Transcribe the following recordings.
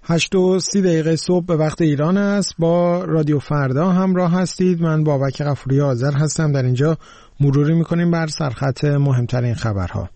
8:30 صبح به وقت ایران است. با رادیو فردا همراه هستید. من بابک غفوری آذر هستم. در اینجا مروری میکنیم بر سرخط مهمترین خبرها.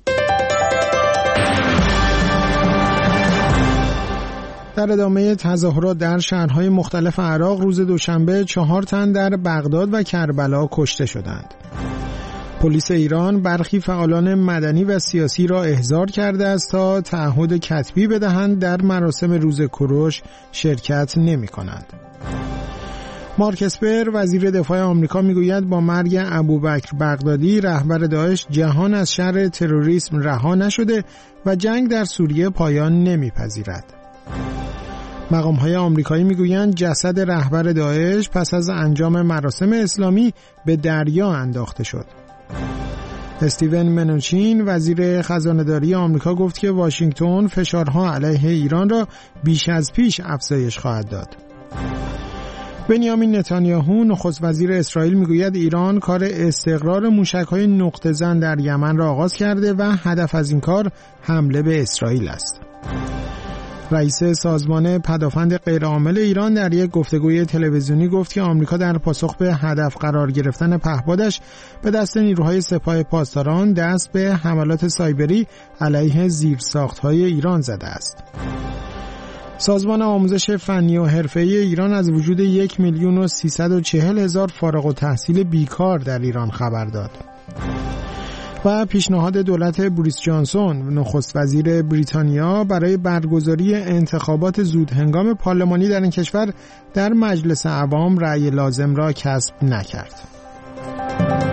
در ادامه تظاهرات در شهرهای مختلف عراق روز دوشنبه 4 تن در بغداد و کربلا کشته شدند. پلیس ایران برخی فعالان مدنی و سیاسی را احضار کرده است تا تعهد کتبی بدهند در مراسم روز کوروش شرکت نمی کنند. مارک اسپر وزیر دفاع آمریکا میگوید با مرگ ابوبکر بغدادی رهبر داعش جهان از شر تروریسم رها نشده و جنگ در سوریه پایان نمیپذیرد. مقام‌های آمریکایی میگویند جسد رهبر داعش پس از انجام مراسم اسلامی به دریا انداخته شد. استیون منوچین وزیر خزانه‌داری آمریکا گفت که واشنگتن فشارها علیه ایران را بیش از پیش افزایش خواهد داد. بنیامین نتانیاهو نخست وزیر اسرائیل میگوید ایران کار استقرار موشک‌های نقطه‌زن در یمن را آغاز کرده و هدف از این کار حمله به اسرائیل است. رئیس سازمان پدافند غیرعامل ایران در یک گفتگوی تلویزیونی گفت که آمریکا در پاسخ به هدف قرار گرفتن پهپادش به دست نیروهای سپاه پاسداران دست به حملات سایبری علیه زیرساخت‌های ایران زده است. سازمان آموزش فنی و حرفه‌ای ایران از وجود 1,340,000 فارغ التحصیل بیکار در ایران خبر داد. و پیشنهاد دولت بوریس جانسون نخست وزیر بریتانیا برای برگزاری انتخابات زودهنگام پارلمانی در این کشور در مجلس عوام رأی لازم را کسب نکرد.